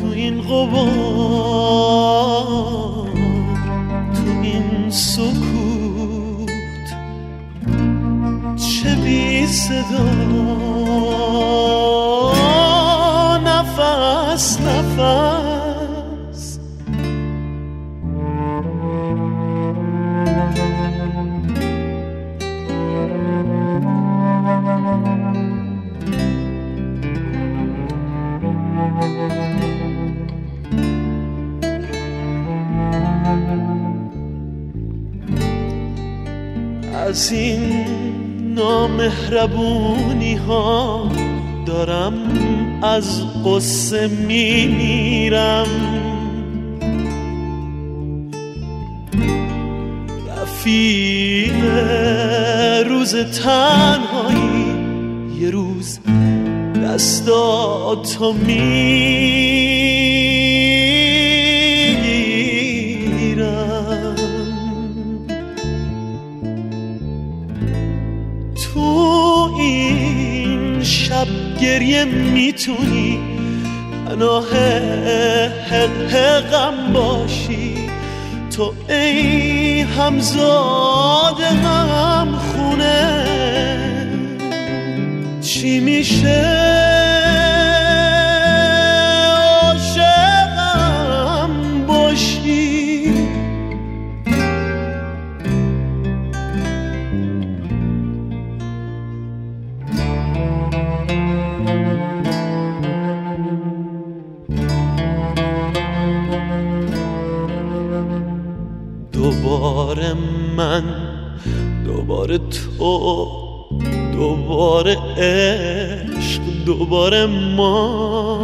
تو این غبار، تو این سکوت، چه بی صدا، نفس نفس. از این نامهربونی ها دارم از قصه میمیرم. رفیق روز تنهایی، یه روز دستاتو میگیرم. تو این شب گریه میتونی پناه غم باشی. تو ای همزاد غم خونه، چی میشه عاشقم باشی؟ دوباره من، دوباره تو، دوباره عشق، دوباره ما،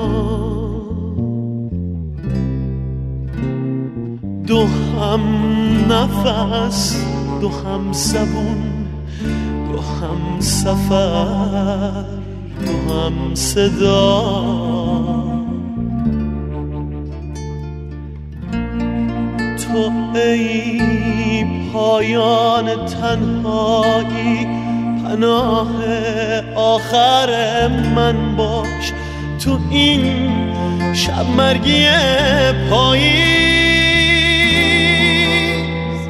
دو هم نفس، دو هم زبون، دو هم سفر، دو هم صدا. تو ای پایان تنهایی، پناه آخر من باش. تو این شب مرگی پاییز،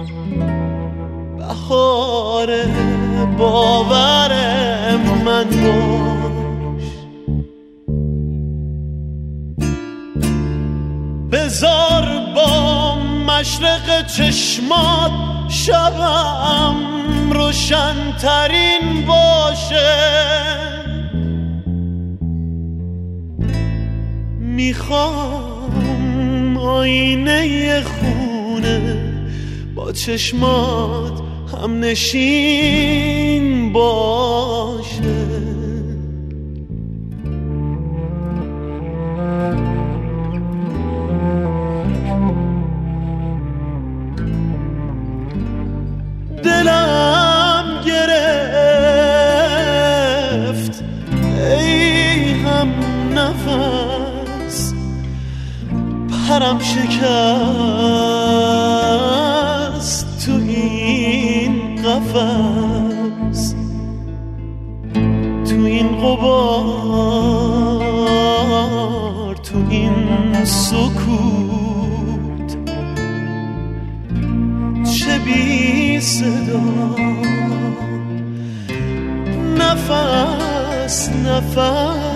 بهار باور من باش. بذار با مشرق چشمات شبم روشن ترین باشه. میخوام آینه خونه با چشمات هم نشین باشه. دلم گرفت ای هم نفس، پرم شکست تو این قفس. تو این غبار، تو این سکوت، چه بی صدا، نفس نفس.